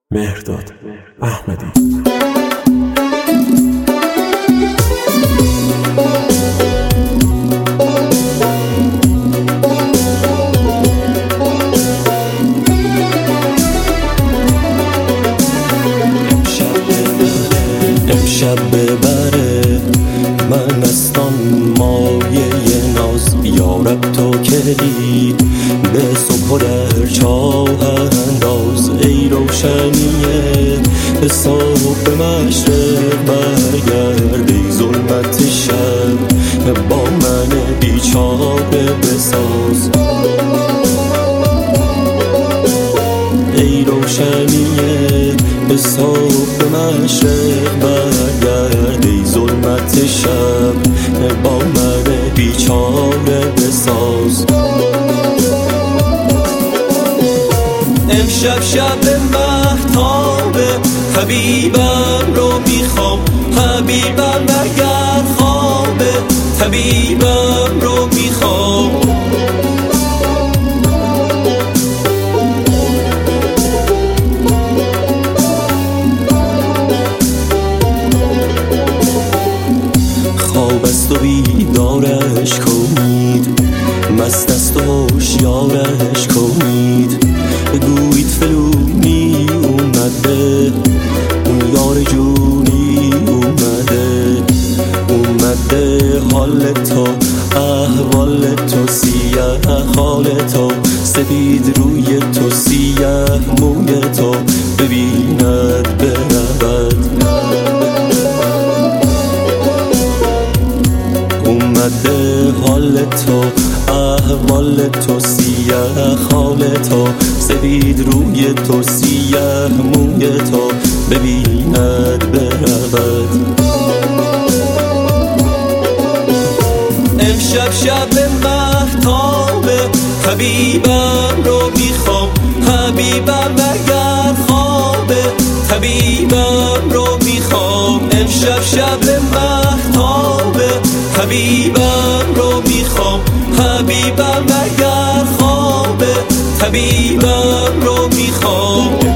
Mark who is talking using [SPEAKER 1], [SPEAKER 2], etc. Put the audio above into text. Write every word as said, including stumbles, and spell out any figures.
[SPEAKER 1] مهرداد احمدی.
[SPEAKER 2] امشب ببره من استان مایه ناز، یارب تو کلی به صبح و در چاه انداز. ای روشنیه به صبح مشرق برگرد، ای ظلمت شب با من بیچاره بساز. ای روشنیه به صبح مشرق برگرد، ای ظلمت شب با من بیچاره بساز. امشب شب مهتابه، حبیبم رو میخوام، حبیبم اگر خوابه، طبیبم رو میخوام. خواب است و بیدارش کنید، مست است و هوشیارش کنید. بگویید فلونی اومده، اون یار جونی اومده. اومده حال تو، احوال تو، سیاه حال تو، سپید روی تو، سیاه موی تو، ببیند برود. اومده حال تو، احوال تو، سیاه حال تو، سپید روی تو، سیاه موی تو، ببیند برود. امشب شب مهتابه، حبیبم رو میخوام، حبیبم اگر خوابه، طبیبم رو میخوام. امشب شب مهتابه، حبیبم رو میخوام، حبیبم اگر خوابه، طبیبم رو میخوام.